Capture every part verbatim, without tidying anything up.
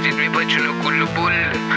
مجید میپاچونه کل بل.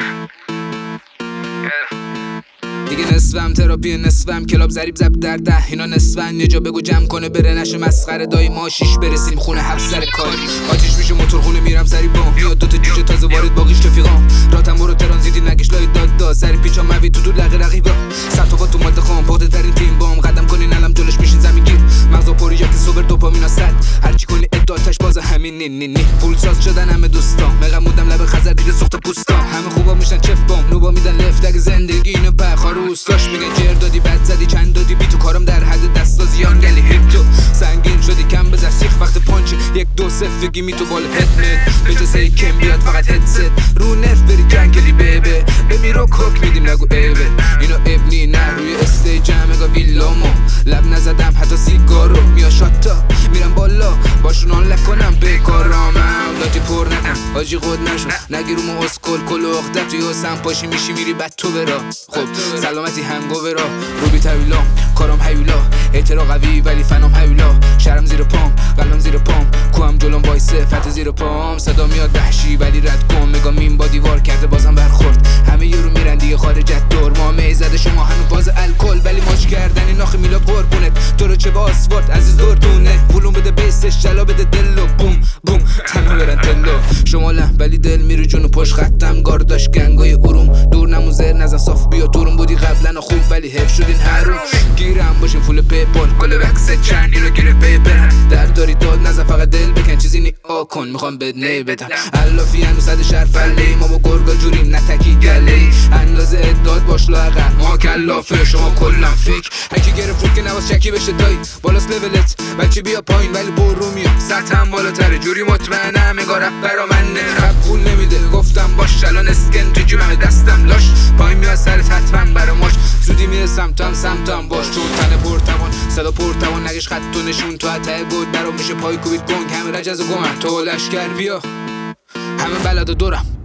دیگه نصفم تراپی نصفم کلاب ضریب زب در ده اینا نصفن یه جا بگو جمع کنه بره نشه مسخره دایی ما شیش برسیم خونه هفت سر کاری آتیش میشه موتور خونه میرم سری بام میاد دوتا جوجه تازه وارد باقیش رفیقام راتم برو ترانزیتی نگش لای داد داد سری پیچا موی تو دو لقه رقیبا صد تا تو ماده خام پخته ترین تیم بام قدم کنین علم جلوش میشین زمین گیر مغزا پری یا که سوبر دوپامینا صد هرچی کنی اداتش باز همین نی نی نی پول ساز شدن همه دوستام مقمودم لب خزر دیگه سوخت پوستام همه خوبا میشن چف بام نوبا میدن لفت اگه زندگی اینو بخار اوستاش میگن جر دادی بد زدی چند دادی بی تو کارم در حد دستازی گلی هیپ تو سنگین شدی کم بزر سیخ وقت پانچ یک دو صفر گیمی تو بال هدنت به جسه کم بیاد فقط هدست رو نف بری جنگلی بیبه بمیرو کوک میدیم نگو ایبه اینو ابنی نه روی استیج همگا ویلامو لب نزدم حتی سیگارو میا شاتا میرم بالا باشون آن لکنم بکارم اولاتی پر نکن آجی خود نشون نگیرومو اسکل کل و اخدت توی حسن پاشی میشی میری بد تو برا خب سلامتی هنگو برا روبی طویلا کارم حیولا اعترا قوی ولی فنام حیولا شرم زیر پام قلبم زیر پام کوام جلوم وایسه فت زیر پام صدا میاد وحشی ولی رد کن مگا مین با دیوار کرده بازم برخورد همه یورو میرن دیگه خارجت دور ما میزده شما هنو باز الکل ولی ماچ کردنی ناخ میلاد قربونت تو رو چه با آسفالت عزیز دورتونه ولوم بده بیسش جلا بده دلو بوم بوم تنها برن تلو شمالم ولی دل میره جونو پشت خطم گارداش گنگای اروم دور نموزر نزن صاف بیا تورم بودی قبلا خوب ولی حیف شدین هرون گیرم باشین فول پیپال کل وکس چند اینو گیره پیپر در داری داد نزن فقط دل بکن چیزی نی آکن میخوام بد نی بدم علافی هنو صد شرفلی ما با گرگا جوریم نتکی گلی اندازه اداد باش لاغر ما کلافه شما کلم فکر هکی گرفت که نواز چکی بشه دایی بالاست لولت بچه بیا پایین ولی برو میاد سطحم بالاتره جوری مطمئنم نگاه رفت برا من نه پول نمیده گفتم باش الان اسکن تو جیبم دستم لاش پایین میاد سرت حتما برا ماش زودی میرسم تو هم سمتم باش چون تن پرتوان صدا پرتوان نگش خط و نشون تو حته بود برام میشه پای کوبید گنگ همه رجز و گمن تو لشکر بیا همه بلد و دورم